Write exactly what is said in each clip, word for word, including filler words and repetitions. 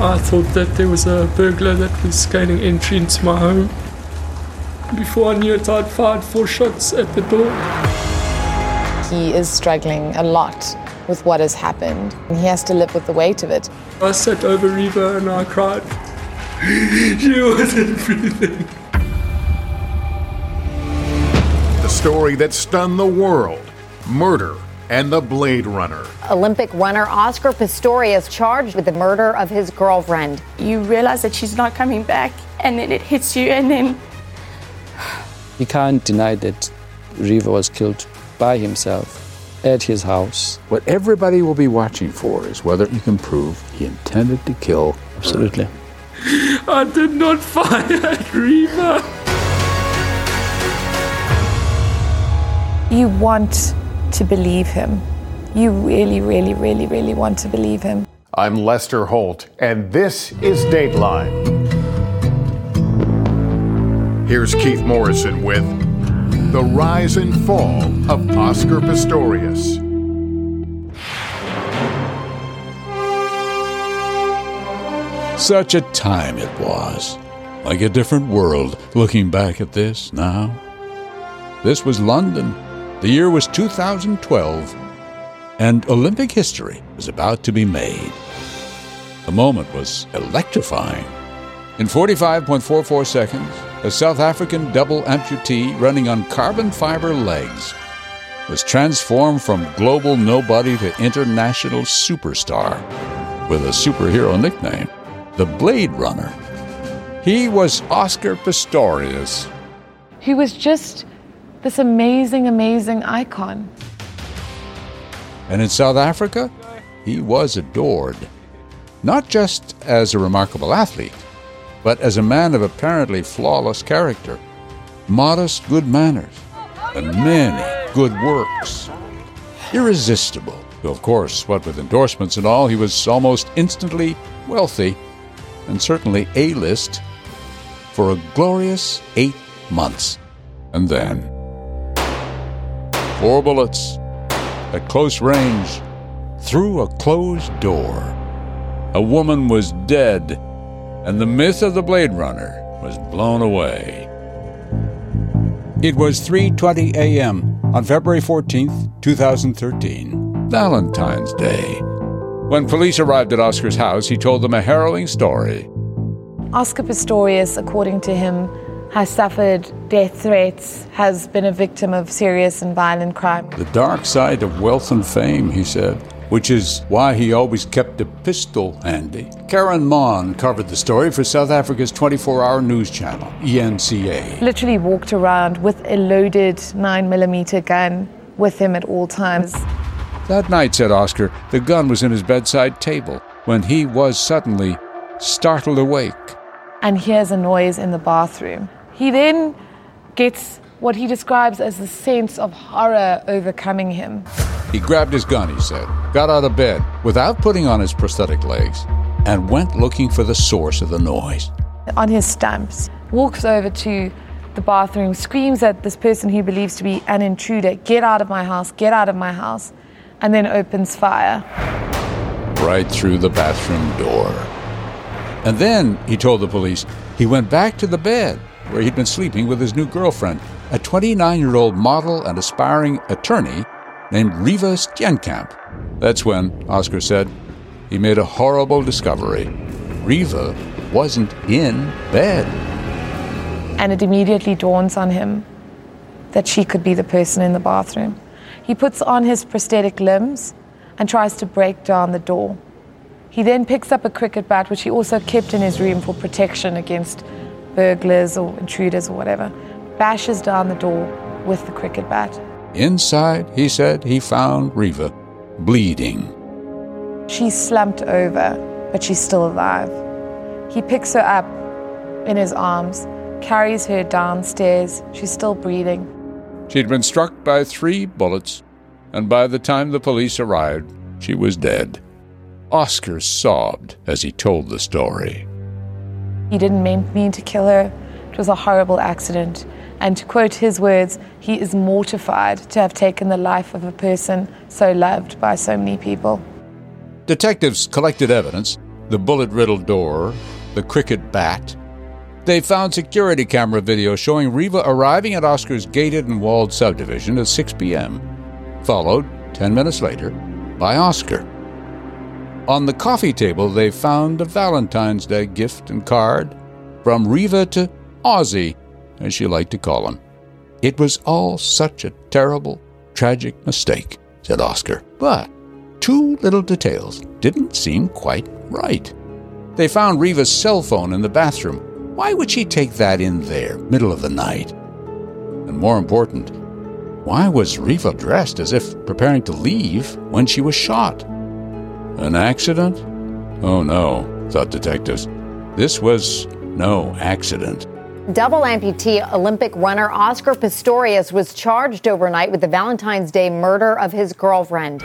I thought that there was a burglar that was gaining entry into my home. Before I knew it, I'd fired four shots at the door. He is struggling a lot with what has happened, and he has to live with the weight of it. I sat over Reva and I cried. She wasn't breathing. The story that stunned the world, Murder and the Blade Runner. Olympic runner Oscar Pistorius charged with the murder of his girlfriend. You realize that she's not coming back, and then it hits you, and then... You can't deny that Reva was killed by himself at his house. What everybody will be watching for is whether you can prove he intended to kill. Absolutely. I did not fire at Reva. You want to believe him. You really, really, really, really want to believe him. I'm Lester Holt, and this is Dateline. Here's Keith Morrison with The Rise and Fall of Oscar Pistorius. Such a time it was. Like a different world, looking back at this now. This was London. The year was two thousand twelve, and Olympic history was about to be made. The moment was electrifying. In forty-five point four four seconds, a South African double amputee running on carbon fiber legs was transformed from global nobody to international superstar with a superhero nickname, the Blade Runner. He was Oscar Pistorius. He was just this amazing, amazing icon. And in South Africa, he was adored, not just as a remarkable athlete, but as a man of apparently flawless character, modest good manners, and many good works. Irresistible. Though, of course, what with endorsements and all, he was almost instantly wealthy, and certainly A-list, for a glorious eight months. And then, four bullets at close range through a closed door. A woman was dead, and the myth of the Blade Runner was blown away. It was three twenty a.m. on February fourteenth, two thousand thirteen, Valentine's Day. When police arrived at Oscar's house, he told them a harrowing story. Oscar Pistorius, according to him, has suffered death threats, has been a victim of serious and violent crime. The dark side of wealth and fame, he said, which is why he always kept a pistol handy. Karen Mon covered the story for South Africa's twenty-four hour news channel, E N C A. Literally walked around with a loaded nine millimeter gun with him at all times. That night, said Oscar, the gun was in his bedside table when he was suddenly startled awake. And hears a noise in the bathroom. He then gets what he describes as the sense of horror overcoming him. He grabbed his gun, he said, got out of bed without putting on his prosthetic legs, and went looking for the source of the noise. On his stumps, walks over to the bathroom, screams at this person he believes to be an intruder, "Get out of my house, get out of my house," and then opens fire. Right through the bathroom door. And then, he told the police, he went back to the bed where he'd been sleeping with his new girlfriend, a twenty-nine-year-old model and aspiring attorney named Reva Steenkamp. That's when, Oscar said, he made a horrible discovery. Reva wasn't in bed. And it immediately dawns on him that she could be the person in the bathroom. He puts on his prosthetic limbs and tries to break down the door. He then picks up a cricket bat, which he also kept in his room for protection against burglars or intruders or whatever, bashes down the door with the cricket bat. Inside, he said, he found Reva bleeding. She's slumped over, but she's still alive. He picks her up in his arms, carries her downstairs. She's still breathing. She'd been struck by three bullets, and by the time the police arrived, she was dead. Oscar sobbed as he told the story. He didn't mean to kill her. It was a horrible accident. And to quote his words, he is mortified to have taken the life of a person so loved by so many people. Detectives collected evidence the bullet-riddled door, the cricket bat. They found security camera video showing Riva arriving at Oscar's gated and walled subdivision at six p.m., followed, ten minutes later, by Oscar. On the coffee table, they found a Valentine's Day gift and card from Riva to Ozzy, as she liked to call him. It was all such a terrible, tragic mistake, said Oscar. But two little details didn't seem quite right. They found Riva's cell phone in the bathroom. Why would she take that in there, middle of the night? And more important, why was Riva dressed as if preparing to leave when she was shot? An accident? Oh no, thought detectives. This was no accident. Double amputee Olympic runner Oscar Pistorius was charged overnight with the Valentine's Day murder of his girlfriend.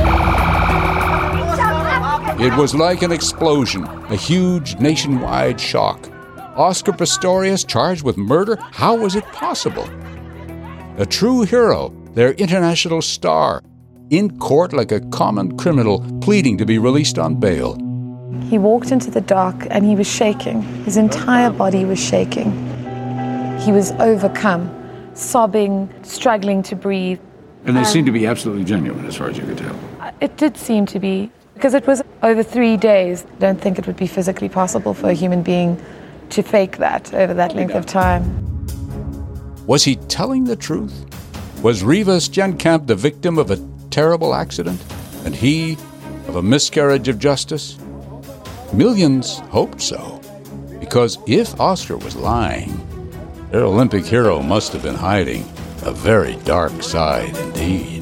It was like an explosion, a huge nationwide shock. Oscar Pistorius charged with murder? How was it possible? A true hero, their international star, in court like a common criminal, pleading to be released on bail. He walked into the dock and he was shaking. His entire body was shaking. He was overcome, sobbing, struggling to breathe. And they seemed to be absolutely genuine, as far as you could tell. It did seem to be, because it was over three days. I don't think it would be physically possible for a human being to fake that over that length of time. Was he telling the truth? Was Riva Steenkamp the victim of a terrible accident, and he of a miscarriage of justice? Millions hoped so, because if Oscar was lying, their Olympic hero must have been hiding a very dark side indeed.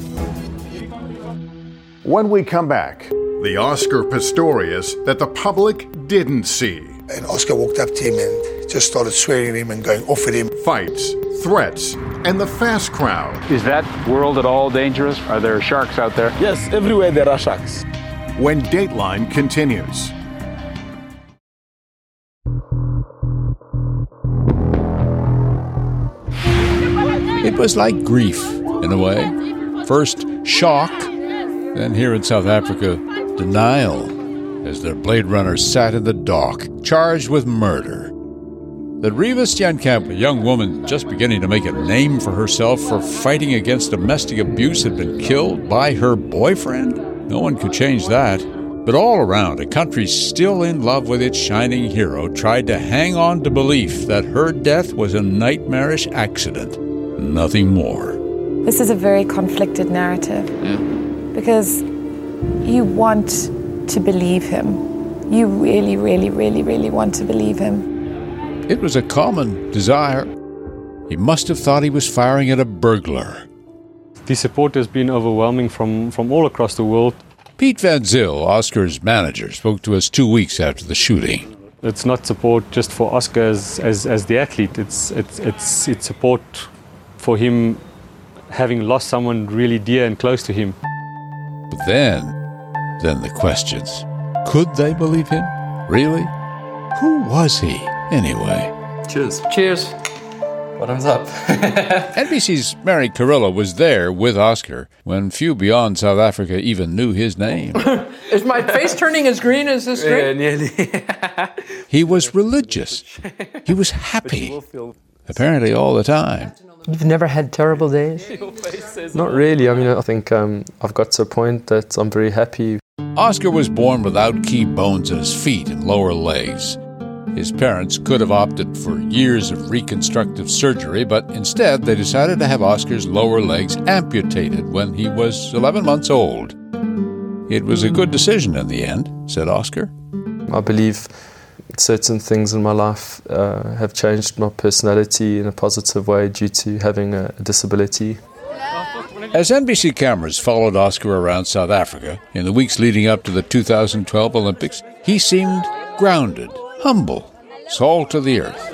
When we come back, the Oscar Pistorius that the public didn't see. And Oscar walked up to him and just started swearing at him and going off at him. Fights, threats, and the fast crowd. Is that world at all dangerous? Are there sharks out there? Yes, everywhere there are sharks. When Dateline continues. It was like grief, in a way. First, shock, then here in South Africa, denial, as their Blade Runner sat in the dock, charged with murder. That Riva Steenkamp, a young woman just beginning to make a name for herself for fighting against domestic abuse, had been killed by her boyfriend? No one could change that. But all around, a country still in love with its shining hero tried to hang on to belief that her death was a nightmarish accident. Nothing more. This is a very conflicted narrative. Yeah. Because you want to believe him. You really, really, really, really want to believe him. It was a common desire. He must have thought he was firing at a burglar. The support has been overwhelming from, from all across the world. Pete Van Zyl, Oscar's manager, spoke to us two weeks after the shooting. It's not support just for Oscar as, as, as the athlete. It's, it's, it's, it's support for him having lost someone really dear and close to him. But then, then the questions. Could they believe him? Really? Who was he, anyway? Cheers. Cheers. Bottoms up. N B C's Mary Carrillo was there with Oscar when few beyond South Africa even knew his name. Is my face turning as green as this drink? Yeah, nearly. He was religious. He was happy. Apparently all the time. You've never had terrible days? Not really. I mean, I think um, I've got to a point that I'm very happy. Oscar was born without key bones in his feet and lower legs. His parents could have opted for years of reconstructive surgery, but instead they decided to have Oscar's lower legs amputated when he was eleven months old. It was a good decision in the end, said Oscar. I believe certain things in my life uh, have changed my personality in a positive way due to having a, a disability. As N B C cameras followed Oscar around South Africa in the weeks leading up to the two thousand twelve Olympics, he seemed grounded, humble, salt of the earth.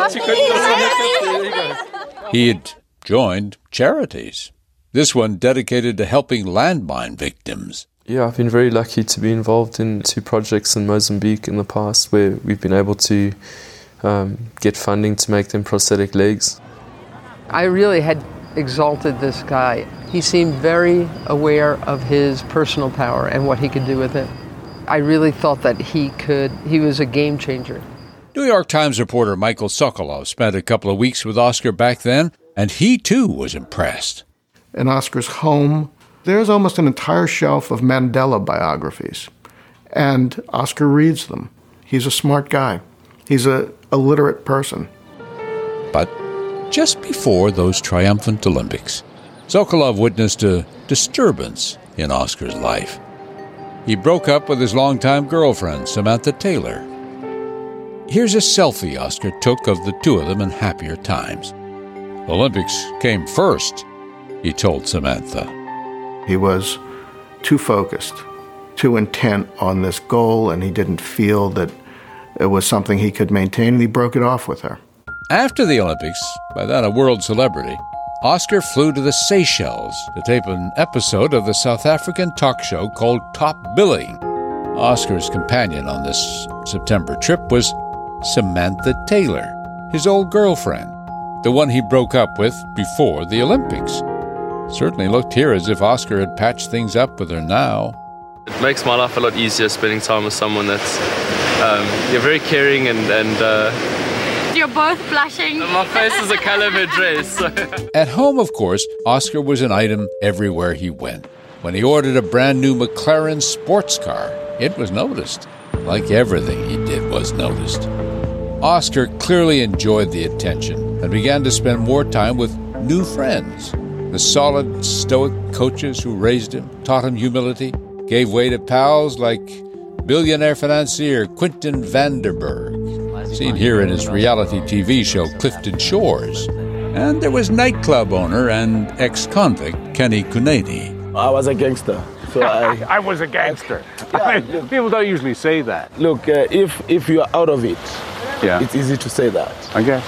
He had joined charities, this one dedicated to helping landmine victims. Yeah, I've been very lucky to be involved in two projects in Mozambique in the past where we've been able to um, get funding to make them prosthetic legs. I really had exalted this guy. He seemed very aware of his personal power and what he could do with it. I really thought that he could, he was a game changer. New York Times reporter Michael Sokolov spent a couple of weeks with Oscar back then, and he too was impressed. In Oscar's home, there's almost an entire shelf of Mandela biographies, and Oscar reads them. He's a smart guy. He's a, a literate person. But just before those triumphant Olympics, Sokolov witnessed a disturbance in Oscar's life. He broke up with his longtime girlfriend, Samantha Taylor. Here's a selfie Oscar took of the two of them in happier times. Olympics came first, he told Samantha. He was too focused, too intent on this goal, and he didn't feel that it was something he could maintain, and he broke it off with her. After the Olympics, by then a world celebrity, Oscar flew to the Seychelles to tape an episode of the South African talk show called Top Billing. Oscar's companion on this September trip was Samantha Taylor, his old girlfriend, the one he broke up with before the Olympics. Certainly looked here as if Oscar had patched things up with her now. It makes my life a lot easier spending time with someone that's um, you're very caring and, and uh, you're both blushing. My face is the color of her dress. At home, of course, Oscar was an item everywhere he went. When he ordered a brand new McLaren sports car, it was noticed. Like everything he did was noticed. Oscar clearly enjoyed the attention and began to spend more time with new friends. The solid, stoic coaches who raised him, taught him humility, gave way to pals like billionaire financier Quinton Vanderberg, seen here in his reality T V show Clifton Shores. And there was nightclub owner and ex-convict Kenny Cunady. I was a gangster. So I, I was a gangster. Yeah, I mean, look, people don't usually say that. Look, uh, if if you are out of it, yeah. It's easy to say that. I guess.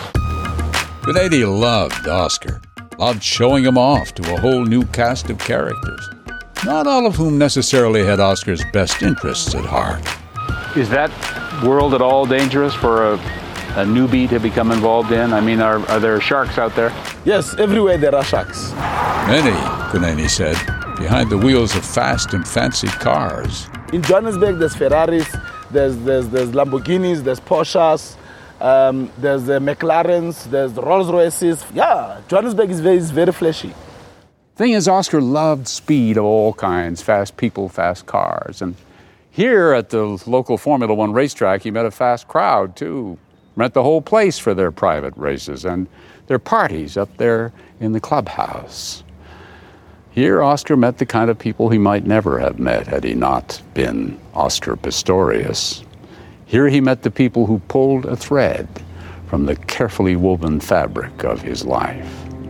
Cunady loved Oscar, loved showing him off to a whole new cast of characters, not all of whom necessarily had Oscar's best interests at heart. Is that world at all dangerous for a, a newbie to become involved in? I mean, are, are there sharks out there? Yes, everywhere there are sharks. Many, Cunady said, behind the wheels of fast and fancy cars. In Johannesburg, there's Ferraris, there's there's, there's Lamborghinis, there's Porsches, um, there's the McLarens, there's the Rolls Royces. Yeah, Johannesburg is very, is very flashy. Thing is, Oscar loved speed of all kinds, fast people, fast cars. And here at the local Formula One racetrack, he met a fast crowd, too. Rent the whole place for their private races and their parties up there in the clubhouse. Here, Oscar met the kind of people he might never have met had he not been Oscar Pistorius. Here he met the people who pulled a thread from the carefully woven fabric of his life.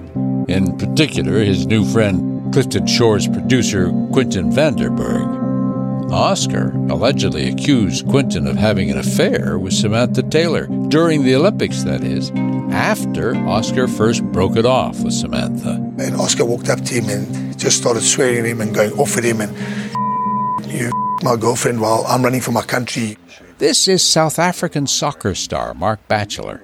In particular, his new friend, Clifton Shores producer Quinton Vanderberg. Oscar allegedly accused Quinton of having an affair with Samantha Taylor, during the Olympics, that is, after Oscar first broke it off with Samantha. And Oscar walked up to him and just started swearing at him and going off at him and you my girlfriend while I'm running for my country. This is South African soccer star Mark Batchelor.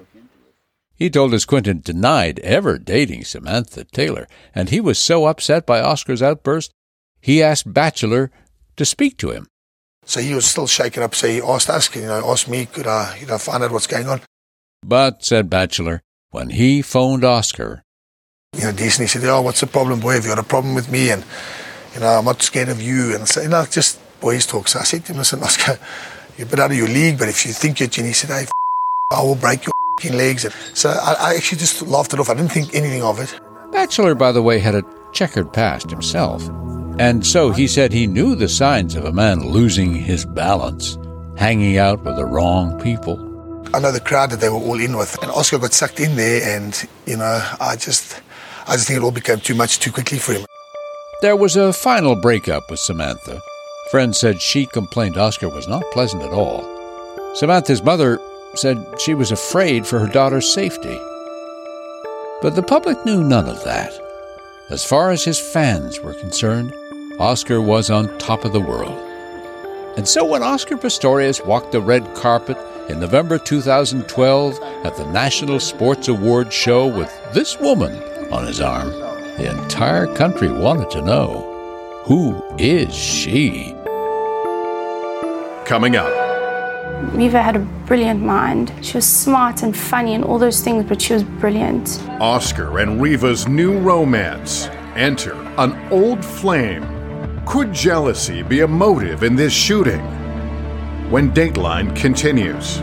He told us Quinton denied ever dating Samantha Taylor, and he was so upset by Oscar's outburst, he asked Batchelor to speak to him. So he was still shaken up, so he asked us, you know, asked me, could I, you know, find out what's going on? But, said Batchelor, when he phoned Oscar, you know, decently said, oh, what's the problem, boy? Have you got a problem with me? And, you know, I'm not scared of you. And so, you know, just boys talk. So I said to him, listen, Oscar, you're a bit out of your league, but if you think you're, and he said, hey, f- I will break your f***ing legs. And so I, I actually just laughed it off. I didn't think anything of it. Batchelor, by the way, had a checkered past himself. And so he said he knew the signs of a man losing his balance, hanging out with the wrong people. I know the crowd that they were all in with, and Oscar got sucked in there, and, you know, I just, I just think it all became too much too quickly for him. There was a final breakup with Samantha. Friends said she complained Oscar was not pleasant at all. Samantha's mother said she was afraid for her daughter's safety. But the public knew none of that. As far as his fans were concerned, Oscar was on top of the world. And so when Oscar Pistorius walked the red carpet in November two thousand twelve at the National Sports Awards show with this woman on his arm, the entire country wanted to know, who is she? coming up. Riva had a brilliant mind. She was smart and funny and all those things, but she was brilliant. Oscar and Riva's new romance. Enter an old flame. Could jealousy be a motive in this shooting? When Dateline continues.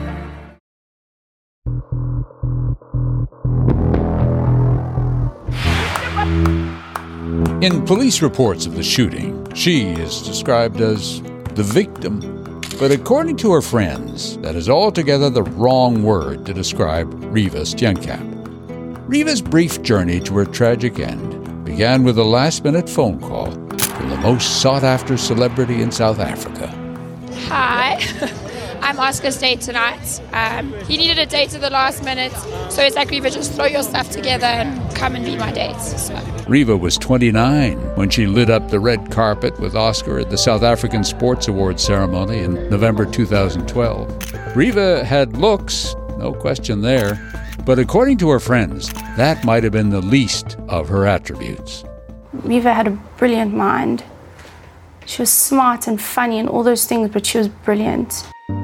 In police reports of the shooting, she is described as the victim. But according to her friends, that is altogether the wrong word to describe Riva Steenkamp. Riva's brief journey to her tragic end began with a last-minute phone call from the most sought-after celebrity in South Africa. Hi, I'm Oscar's date tonight. Um, he needed a date at the last minute, so it's like, Riva, just throw your stuff together and come and be my date. So. Riva was twenty-nine when she lit up the red carpet with Oscar at the South African Sports Awards ceremony in November two thousand twelve. Riva had looks, no question there, but according to her friends, that might have been the least of her attributes. Riva had a brilliant mind. She was smart and funny and all those things, but she was brilliant.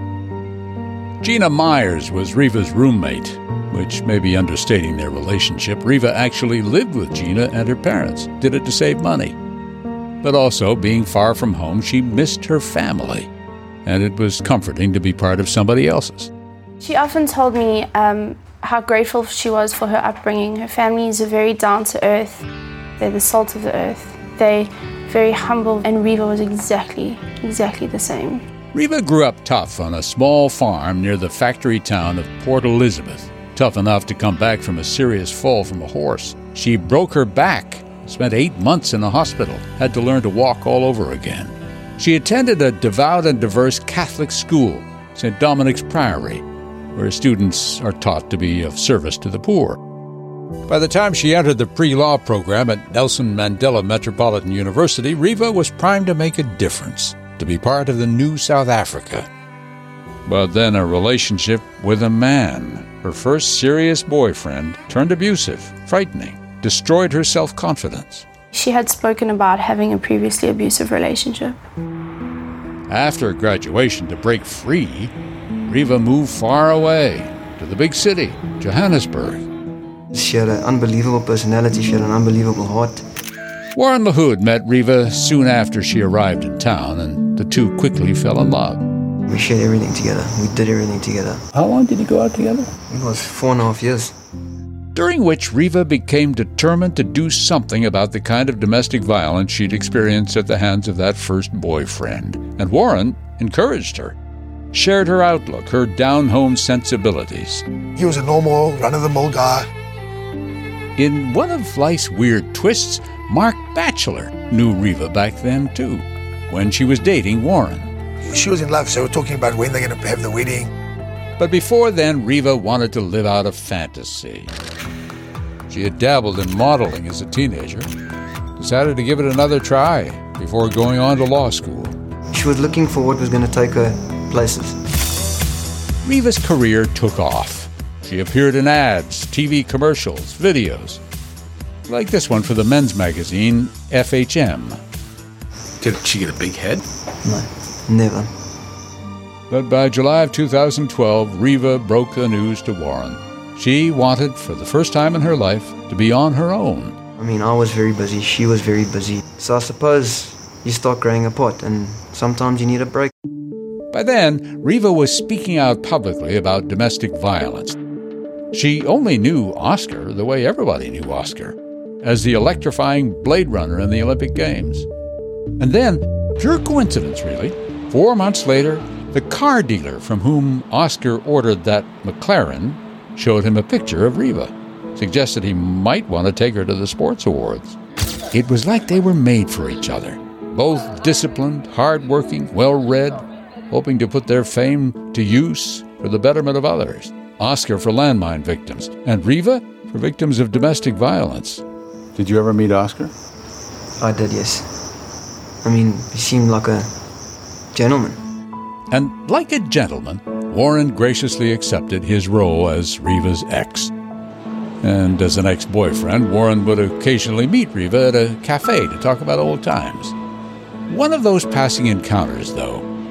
Gina Myers was Riva's roommate, which may be understating their relationship. Riva actually lived with Gina and her parents, did it to save money. But also, being far from home, she missed her family, and it was comforting to be part of somebody else's. She often told me um, how grateful she was for her upbringing. Her family is very down-to-earth. They're the salt of the earth. They're very humble, and Riva was exactly, exactly the same. Riva grew up tough on a small farm near the factory town of Port Elizabeth. Tough enough to come back from a serious fall from a horse. She broke her back, spent eight months in a hospital, had to learn to walk all over again. She attended a devout and diverse Catholic school, Saint Dominic's Priory, where students are taught to be of service to the poor. By the time she entered the pre-law program at Nelson Mandela Metropolitan University, Riva was primed to make a difference, to be part of the new South Africa. But then a relationship with a man, her first serious boyfriend, turned abusive, frightening, destroyed her self-confidence. She had spoken about having a previously abusive relationship. After graduation, to break free, Riva moved far away to the big city, Johannesburg. She had an unbelievable personality, she had an unbelievable heart. Warren LaHood met Riva soon after she arrived in town, and the two quickly fell in love. We shared everything together. We did everything together. How long did you go out together? It was four and a half years. During which Riva became determined to do something about the kind of domestic violence she'd experienced at the hands of that first boyfriend. And Warren encouraged her, shared her outlook, her down-home sensibilities. He was a normal, run-of-the-mill guy. In one of life's weird twists, Mark Batchelor knew Riva back then, too, when she was dating Warren. She was in love, so we're talking about when they're going to have the wedding. But before then, Riva wanted to live out a fantasy. She had dabbled in modeling as a teenager, decided to give it another try before going on to law school. She was looking for what was going to take her places. Riva's career took off. She appeared in ads, T V commercials, videos, like this one for the men's magazine F H M. Did she get a big head? No, never. But by July of two thousand twelve, Riva broke the news to Warren. She wanted, for the first time in her life, to be on her own. I mean, I was very busy, she was very busy. So I suppose you start growing apart, and sometimes you need a break. By then, Riva was speaking out publicly about domestic violence. She only knew Oscar the way everybody knew Oscar, as the electrifying Blade Runner in the Olympic Games. And then, pure coincidence really, four months later, the car dealer from whom Oscar ordered that McLaren showed him a picture of Riva, suggested he might want to take her to the sports awards. It was like they were made for each other, both disciplined, hard-working, well-read, hoping to put their fame to use for the betterment of others. Oscar for landmine victims, and Riva for victims of domestic violence. Did you ever meet Oscar? I did, yes. I mean, he seemed like a gentleman. And like a gentleman, Warren graciously accepted his role as Riva's ex. And as an ex-boyfriend, Warren would occasionally meet Riva at a cafe to talk about old times. One of those passing encounters, though,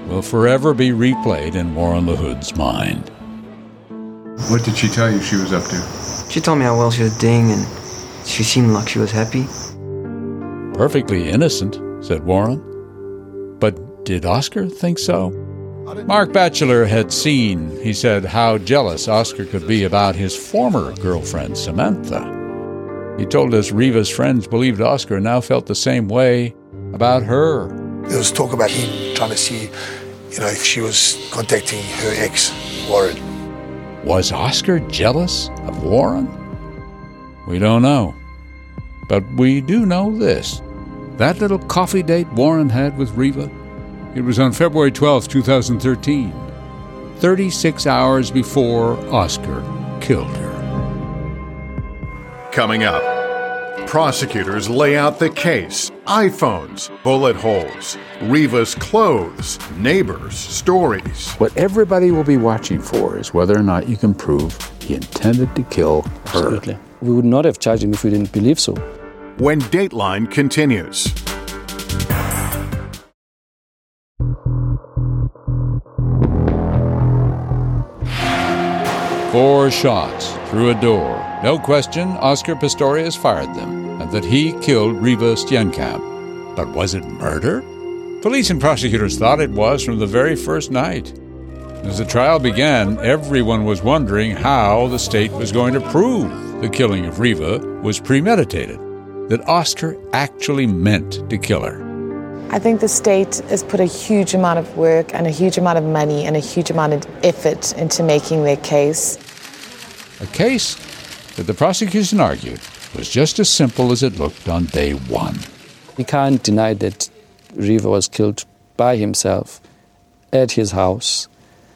will forever be replayed in Warren LaHood's mind. What did she tell you she was up to? She told me how well she was doing, and she seemed like she was happy. Perfectly innocent, said Warren. But did Oscar think so? Mark Batchelor had seen, he said, how jealous Oscar could be about his former girlfriend, Samantha. He told us Riva's friends believed Oscar now felt the same way about her. There was talk about him trying to see, you know, if she was contacting her ex, Warren. Was Oscar jealous of Warren? We don't know. But we do know this. That little coffee date Warren had with Riva, it was on February twelfth, twenty thirteen, thirty-six hours before Oscar killed her. Coming up, prosecutors lay out the case. iPhones, bullet holes, Riva's clothes, neighbors' stories. What everybody will be watching for is whether or not you can prove he intended to kill her. Absolutely. We would not have charged him if we didn't believe so. When Dateline continues. Four shots through a door. No question, Oscar Pistorius fired them, and that he killed Riva Steenkamp. But was it murder? Police and prosecutors thought it was from the very first night. As the trial began, everyone was wondering how the state was going to prove the killing of Riva was premeditated, that Oscar actually meant to kill her. I think the state has put a huge amount of work and a huge amount of money and a huge amount of effort into making their case. A case that the prosecution argued was just as simple as it looked on day one. We can't deny that Riva was killed by himself at his house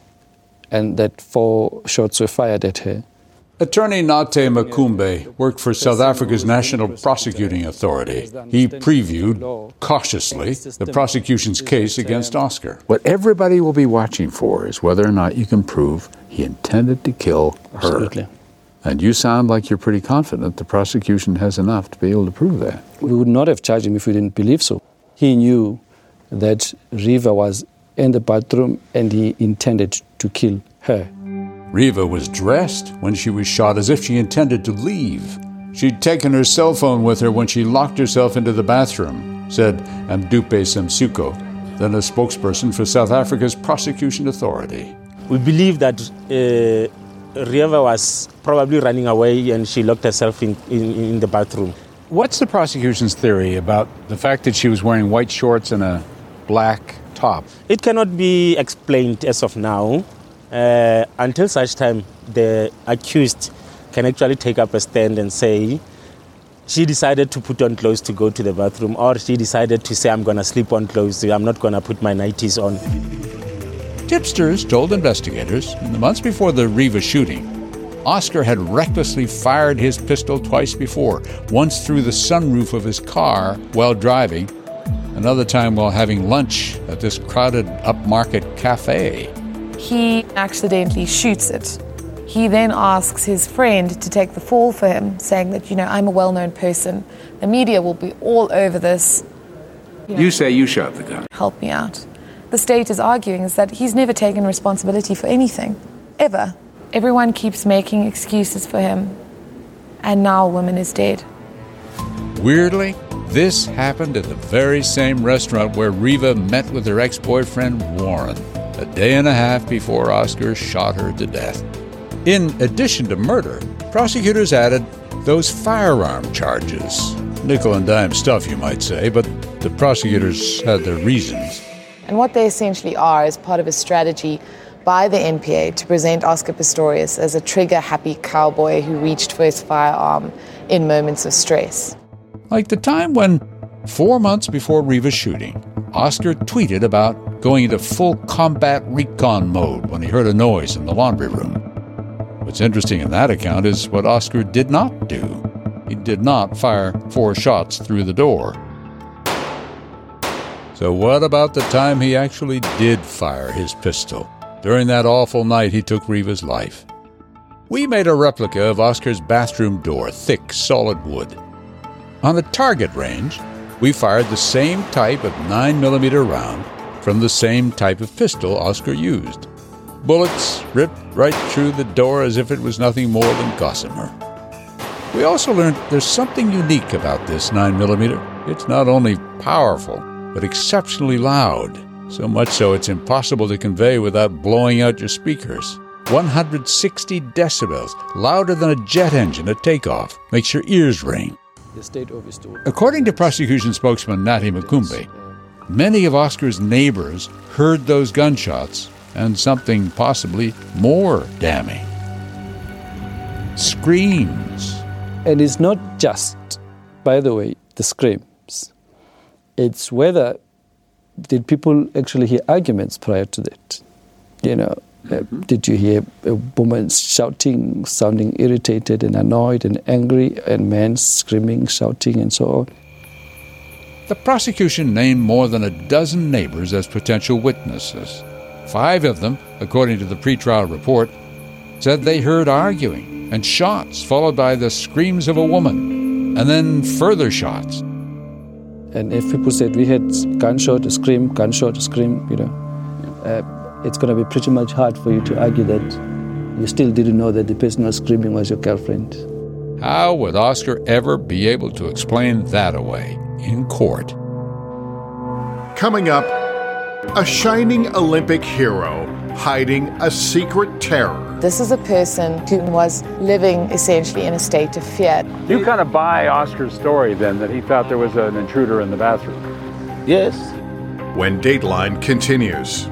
and that four shots were fired at her. Attorney Nate Makumbe worked for South Africa's National Prosecuting Authority. He previewed, cautiously, the prosecution's case against Oscar. What everybody will be watching for is whether or not you can prove he intended to kill her. Absolutely. And you sound like you're pretty confident the prosecution has enough to be able to prove that. We would not have charged him if we didn't believe so. He knew that Riva was in the bathroom and he intended to kill her. Riva was dressed when she was shot as if she intended to leave. She'd taken her cell phone with her when she locked herself into the bathroom, said Mdupe Semsuko, then a spokesperson for South Africa's Prosecution Authority. We believe that uh, Riva was probably running away and she locked herself in, in, in the bathroom. What's the prosecution's theory about the fact that she was wearing white shorts and a black top? It cannot be explained as of now. Uh, until such time, the accused can actually take up a stand and say she decided to put on clothes to go to the bathroom, or she decided to say, I'm going to sleep on clothes, I'm not going to put my nighties on. Tipsters told investigators in the months before the Riva shooting, Oscar had recklessly fired his pistol twice before, once through the sunroof of his car while driving, another time while having lunch at this crowded upmarket cafe. He accidentally shoots it. He then asks his friend to take the fall for him, saying that, you know, I'm a well-known person. The media will be all over this. You, know, you say you shot the gun. Help me out. The state is arguing is that he's never taken responsibility for anything, ever. Everyone keeps making excuses for him, and now a woman is dead. Weirdly, this happened at the very same restaurant where Riva met with her ex-boyfriend Warren, a day and a half before Oscar shot her to death. In addition to murder, prosecutors added those firearm charges. Nickel and dime stuff, you might say, but the prosecutors had their reasons. And what they essentially are is part of a strategy by the N P A to present Oscar Pistorius as a trigger-happy cowboy who reached for his firearm in moments of stress. Like the time when, four months before Riva's shooting, Oscar tweeted about going into full combat recon mode when he heard a noise in the laundry room. What's interesting in that account is what Oscar did not do. He did not fire four shots through the door. So what about the time he actually did fire his pistol? During that awful night he took Riva's life. We made a replica of Oscar's bathroom door, thick, solid wood. On a target range, we fired the same type of nine millimeter round from the same type of pistol Oscar used. Bullets ripped right through the door as if it was nothing more than gossamer. We also learned there's something unique about this nine millimeter. It's not only powerful, but exceptionally loud. So much so it's impossible to convey without blowing out your speakers. one hundred sixty decibels, louder than a jet engine at takeoff, makes your ears ring. According to prosecution spokesman Natty Mukumbe, many of Oscar's neighbors heard those gunshots and something possibly more damning. Screams. And it's not just, by the way, the screams. It's whether did people actually hear arguments prior to that? You know, mm-hmm. uh, did you hear a woman shouting, sounding irritated and annoyed and angry, and men screaming, shouting, and so on? The prosecution named more than a dozen neighbors as potential witnesses. Five of them, according to the pretrial report, said they heard arguing and shots, followed by the screams of a woman, and then further shots. And if people said we had gunshot, a scream, gunshot, a scream, you know, uh, it's going to be pretty much hard for you to argue that you still didn't know that the person who was screaming was your girlfriend. How would Oscar ever be able to explain that away in court? Coming up, a shining Olympic hero hiding a secret terror. This is a person who was living essentially in a state of fear. You kind of buy Oscar's story then, that he thought there was an intruder in the bathroom. Yes. When Dateline continues.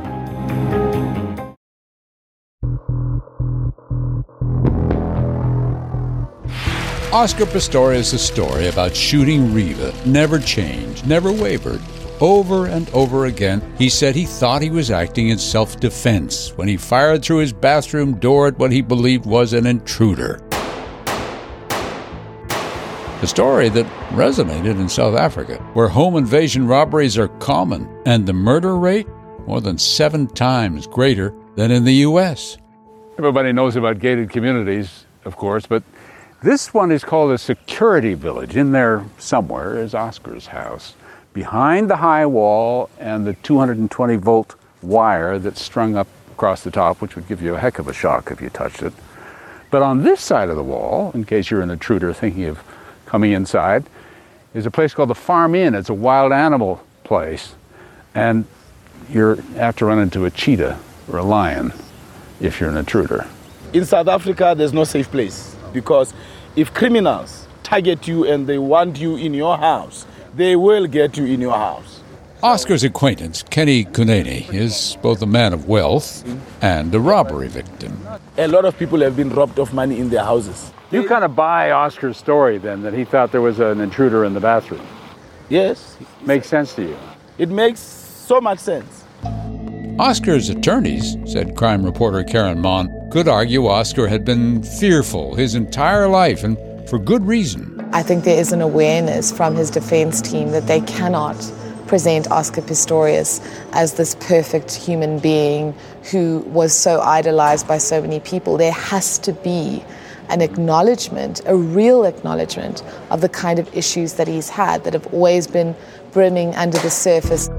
Oscar Pistorius' story about shooting Riva never changed, never wavered. Over and over again, he said he thought he was acting in self-defense when he fired through his bathroom door at what he believed was an intruder. A story that resonated in South Africa, where home invasion robberies are common and the murder rate more than seven times greater than in the U S. Everybody knows about gated communities, of course, but this one is called a security village. In there somewhere is Oscar's house. Behind the high wall and the two hundred twenty volt wire that's strung up across the top, which would give you a heck of a shock if you touched it. But on this side of the wall, in case you're an intruder thinking of coming inside, is a place called the Farm Inn. It's a wild animal place. And you have to run into a cheetah or a lion if you're an intruder. In South Africa, there's no safe place, because if criminals target you and they want you in your house, they will get you in your house. Oscar's acquaintance, Kenny Kunene, is both a man of wealth and a robbery victim. A lot of people have been robbed of money in their houses. You kind of buy Oscar's story then, that he thought there was an intruder in the bathroom. Yes. Makes sense to you? It makes so much sense. Oscar's attorneys, said crime reporter Karen Mon, could argue Oscar had been fearful his entire life, and for good reason. I think there is an awareness from his defense team that they cannot present Oscar Pistorius as this perfect human being who was so idolized by so many people. There has to be an acknowledgement, a real acknowledgement of the kind of issues that he's had that have always been brimming under the surface.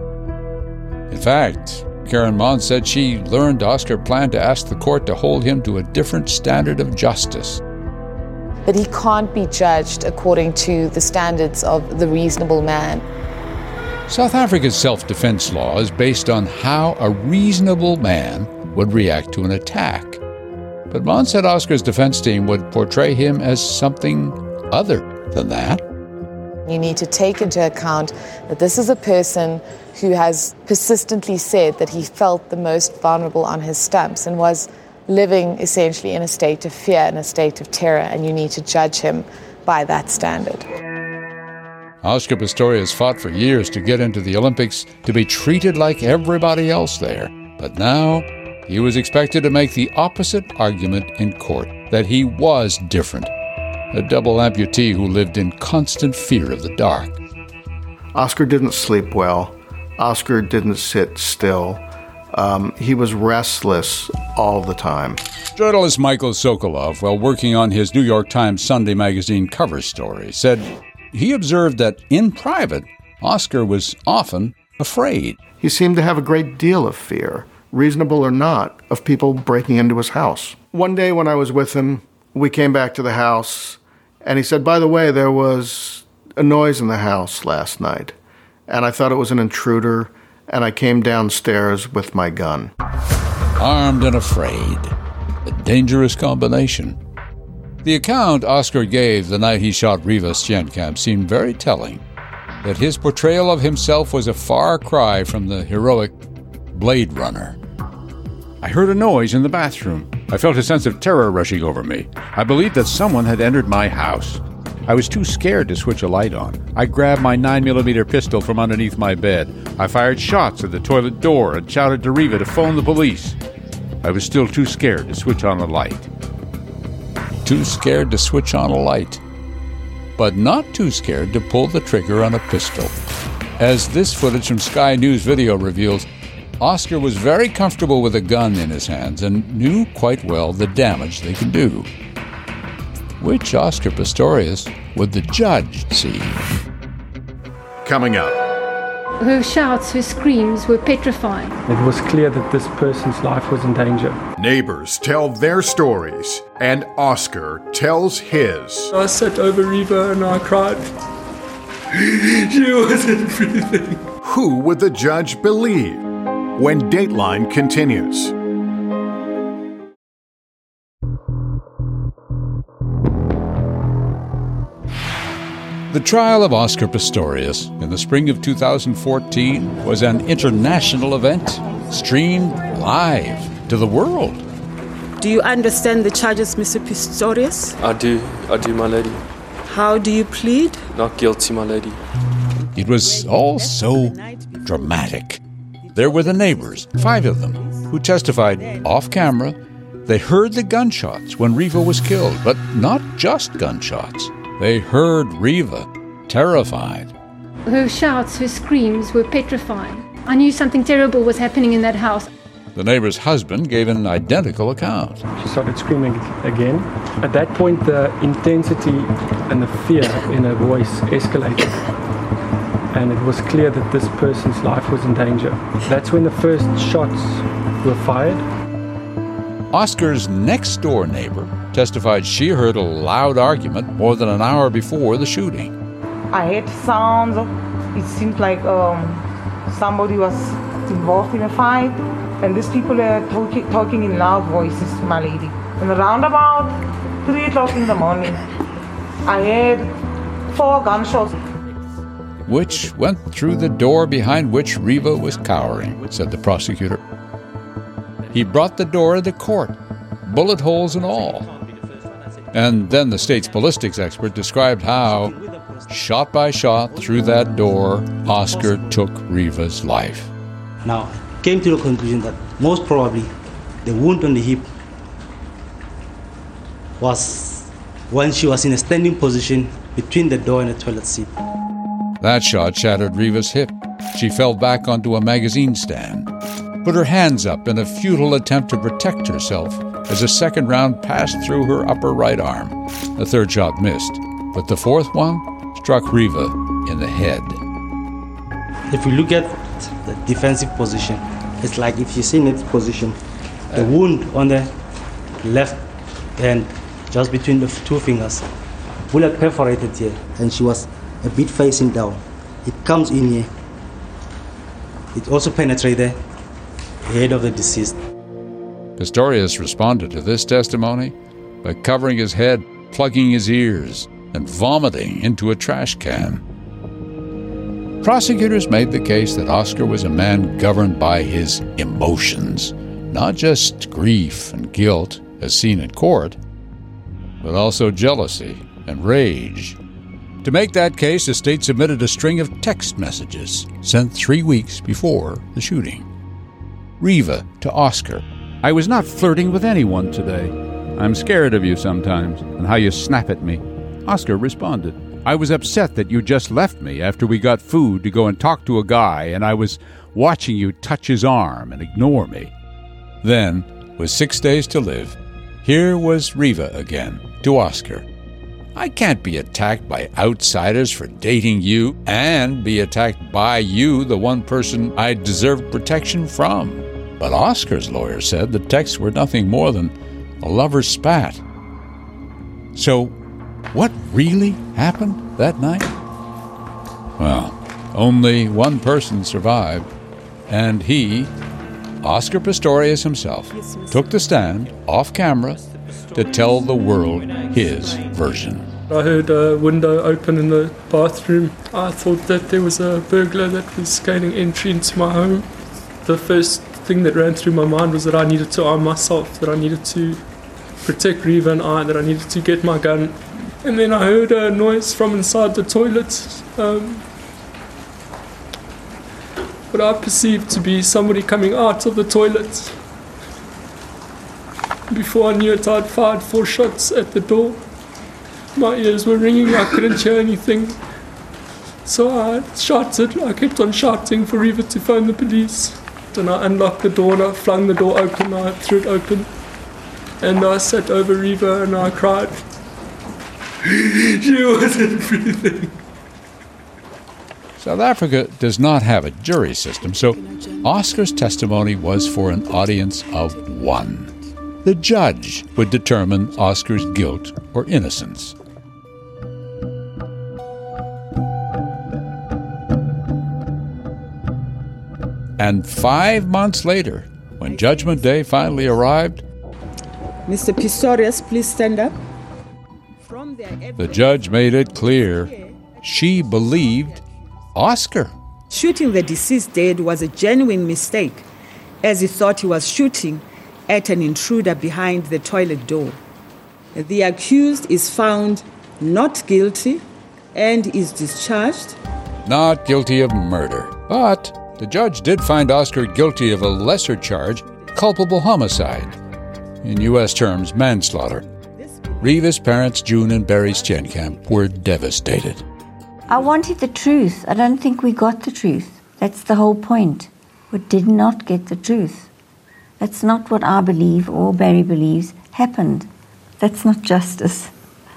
In fact, Karen Mon said she learned Oscar planned to ask the court to hold him to a different standard of justice. That he can't be judged according to the standards of the reasonable man. South Africa's self-defense law is based on how a reasonable man would react to an attack. But Mon said Oscar's defense team would portray him as something other than that. You need to take into account that this is a person who has persistently said that he felt the most vulnerable on his stumps and was living essentially in a state of fear, in a state of terror, and you need to judge him by that standard. Oscar Pistorius fought for years to get into the Olympics, to be treated like everybody else there. But now he was expected to make the opposite argument in court, that he was different, a double amputee who lived in constant fear of the dark. Oscar didn't sleep well. Oscar didn't sit still. Um, he was restless all the time. Journalist Michael Sokolov, while working on his New York Times Sunday magazine cover story, said he observed that in private, Oscar was often afraid. He seemed to have a great deal of fear, reasonable or not, of people breaking into his house. One day when I was with him, we came back to the house, and he said, by the way, there was a noise in the house last night, and I thought it was an intruder, and I came downstairs with my gun. Armed and afraid. A dangerous combination. The account Oscar gave the night he shot Reeva Steenkamp seemed very telling, that his portrayal of himself was a far cry from the heroic Blade Runner. I heard a noise in the bathroom. I felt a sense of terror rushing over me. I believed that someone had entered my house. I was too scared to switch a light on. I grabbed my nine millimeter pistol from underneath my bed. I fired shots at the toilet door and shouted to Reeva to phone the police. I was still too scared to switch on a light. Too scared to switch on a light. But not too scared to pull the trigger on a pistol. As this footage from Sky News Video reveals, Oscar was very comfortable with a gun in his hands and knew quite well the damage they can do. Which Oscar Pistorius would the judge see? Coming up. Her shouts, her screams were petrifying. It was clear that this person's life was in danger. Neighbors tell their stories, and Oscar tells his. I sat over Reeva and I cried. She was everything. Who would the judge believe? When Dateline continues. The trial of Oscar Pistorius in the spring of two thousand fourteen was an international event, streamed live to the world. Do you understand the charges, Mister Pistorius? I do, I do, my lady. How do you plead? Not guilty, my lady. It was all so dramatic. There were the neighbors, five of them, who testified off camera. They heard the gunshots when Reeva was killed, but not just gunshots. They heard Reeva, terrified. Her shouts, her screams were petrifying. I knew something terrible was happening in that house. The neighbor's husband gave an identical account. She started screaming again. At that point, the intensity and the fear in her voice escalated. And it was clear that this person's life was in danger. That's when the first shots were fired. Oscar's next-door neighbor testified she heard a loud argument more than an hour before the shooting. I heard sounds. It seemed like um, somebody was involved in a fight, and these people were talking, talking in loud voices, my lady. And around about three o'clock in the morning, I heard four gunshots. Which went through the door behind which Reeva was cowering, said the prosecutor. He brought the door into court, bullet holes and all. And then the state's ballistics expert described how, shot by shot through that door, Oscar took Reeva's life. Now, came to the conclusion that most probably the wound on the hip was when she was in a standing position between the door and the toilet seat. That shot shattered Reeva's hip. She fell back onto a magazine stand, put her hands up in a futile attempt to protect herself as a second round passed through her upper right arm. The third shot missed, but the fourth one struck Reeva in the head. If you look at the defensive position, it's like if you see in its position, the wound on the left hand, just between the two fingers, bullet perforated here, and she was a bit facing down. It comes in here. It also penetrated the head of the deceased. Pistorius responded to this testimony by covering his head, plugging his ears, and vomiting into a trash can. Prosecutors made the case that Oscar was a man governed by his emotions, not just grief and guilt, as seen in court, but also jealousy and rage. To make that case, the state submitted a string of text messages sent three weeks before the shooting. Reeva to Oscar. I was not flirting with anyone today. I'm scared of you sometimes and how you snap at me. Oscar responded. I was upset that you just left me after we got food to go and talk to a guy, and I was watching you touch his arm and ignore me. Then, with six days to live, here was Reeva again to Oscar. I can't be attacked by outsiders for dating you and be attacked by you, the one person I deserve protection from. But Oscar's lawyer said the texts were nothing more than a lover's spat. So, what really happened that night? Well, only one person survived, and he, Oscar Pistorius himself, took the stand off camera to tell the world his version. I heard a window open in the bathroom. I thought that there was a burglar that was gaining entry into my home. The first thing that ran through my mind was that I needed to arm myself, that I needed to protect Reva and I, that I needed to get my gun. And then I heard a noise from inside the toilet. Um, what I perceived to be somebody coming out of the toilet. Before I knew it, I'd fired four shots at the door. My ears were ringing, I couldn't hear anything. So I shouted, I kept on shouting for Reva to phone the police. Then I unlocked the door and I flung the door open, I threw it open. And I sat over Reva and I cried. She wasn't breathing. South Africa does not have a jury system, so Oscar's testimony was for an audience of one. The judge would determine Oscar's guilt or innocence. And five months later, when Judgment Day finally arrived, Mister Pistorius, please stand up. the judge made it clear she believed Oscar. Shooting the deceased dead was a genuine mistake, as he thought he was shooting at an intruder behind the toilet door. The accused is found not guilty and is discharged. Not guilty of murder, but the judge did find Oscar guilty of a lesser charge, culpable homicide. In U S terms, manslaughter. Reva's parents, June and Barry Steenkamp, were devastated. I wanted the truth. I don't think we got the truth. That's the whole point. We did not get the truth. That's not what I believe or Barry believes happened. That's not justice.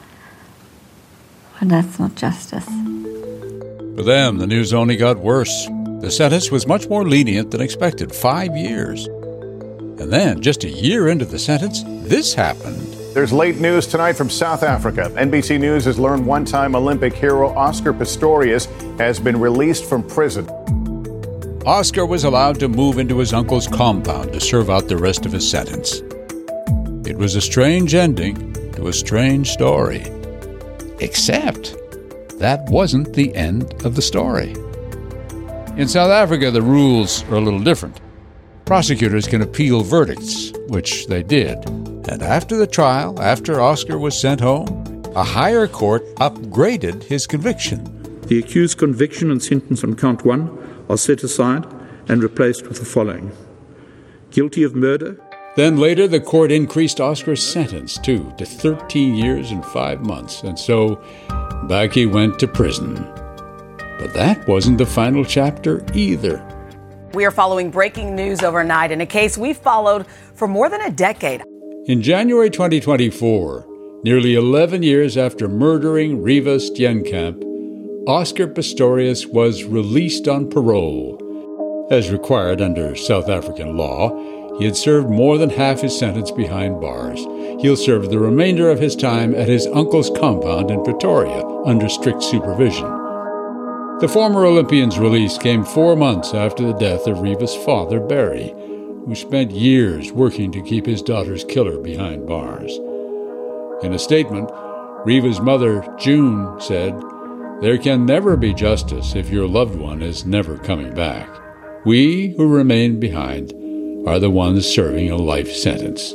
And that's not justice. For them, the news only got worse. The sentence was much more lenient than expected, five years. And then, just a year into the sentence, this happened. There's late news tonight from South Africa. N B C News has learned one-time Olympic hero Oscar Pistorius has been released from prison. Oscar was allowed to move into his uncle's compound to serve out the rest of his sentence. It was a strange ending to a strange story. Except that wasn't the end of the story. In South Africa, the rules are a little different. Prosecutors can appeal verdicts, which they did. And after the trial, after Oscar was sent home, a higher court upgraded his conviction. The accused's conviction and sentence on count one are set aside and replaced with the following. Guilty of murder. Then later, the court increased Oscar's sentence, too, to thirteen years and five months. And so back he went to prison. But that wasn't the final chapter either. We are following breaking news overnight in a case we've followed for more than a decade. In January twenty twenty-four, nearly eleven years after murdering Reva Steenkamp, Oscar Pistorius was released on parole. As required under South African law, he had served more than half his sentence behind bars. He'll serve the remainder of his time at his uncle's compound in Pretoria under strict supervision. The former Olympian's release came four months after the death of Reva's father, Barry, who spent years working to keep his daughter's killer behind bars. In a statement, Reva's mother, June, said, "There can never be justice if your loved one is never coming back. We who remain behind are the ones serving a life sentence."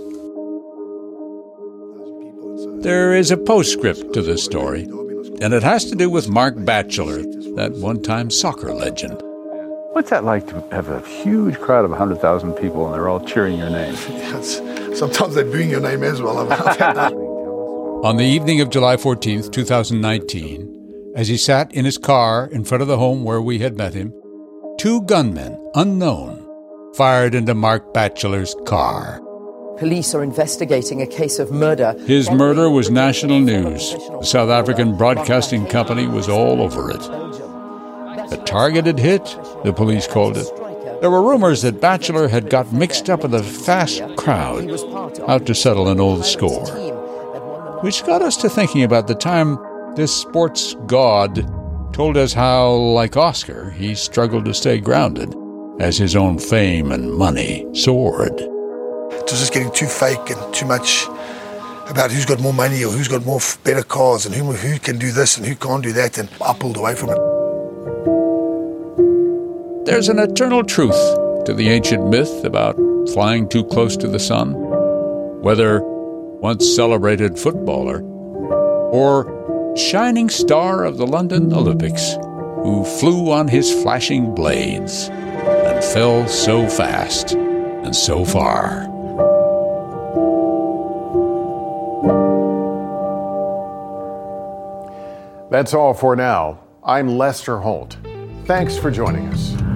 There is a postscript to this story, and it has to do with Mark Batchelor, that one-time soccer legend. What's that like to have a huge crowd of one hundred thousand people and they're all cheering your name? Yes. Sometimes they're booing your name as well. I've, I've had that. On the evening of July fourteenth, twenty nineteen, as he sat in his car in front of the home where we had met him, two gunmen, unknown, fired into Mark Batchelor's car. Police are investigating a case of murder. His murder was national news. The South African Broadcasting Company was all over it. A targeted hit, the police called it. There were rumors that Batchelor had got mixed up with a fast crowd out to settle an old score. Which got us to thinking about the time this sports god told us how, like Oscar, he struggled to stay grounded as his own fame and money soared. It was just getting too fake and too much about who's got more money or who's got more f- better cars and who, who can do this and who can't do that, and I pulled away from it. There's an eternal truth to the ancient myth about flying too close to the sun, whether once celebrated footballer or shining star of the London Olympics who flew on his flashing blades and fell so fast and so far. That's all for now. I'm Lester Holt. Thanks for joining us.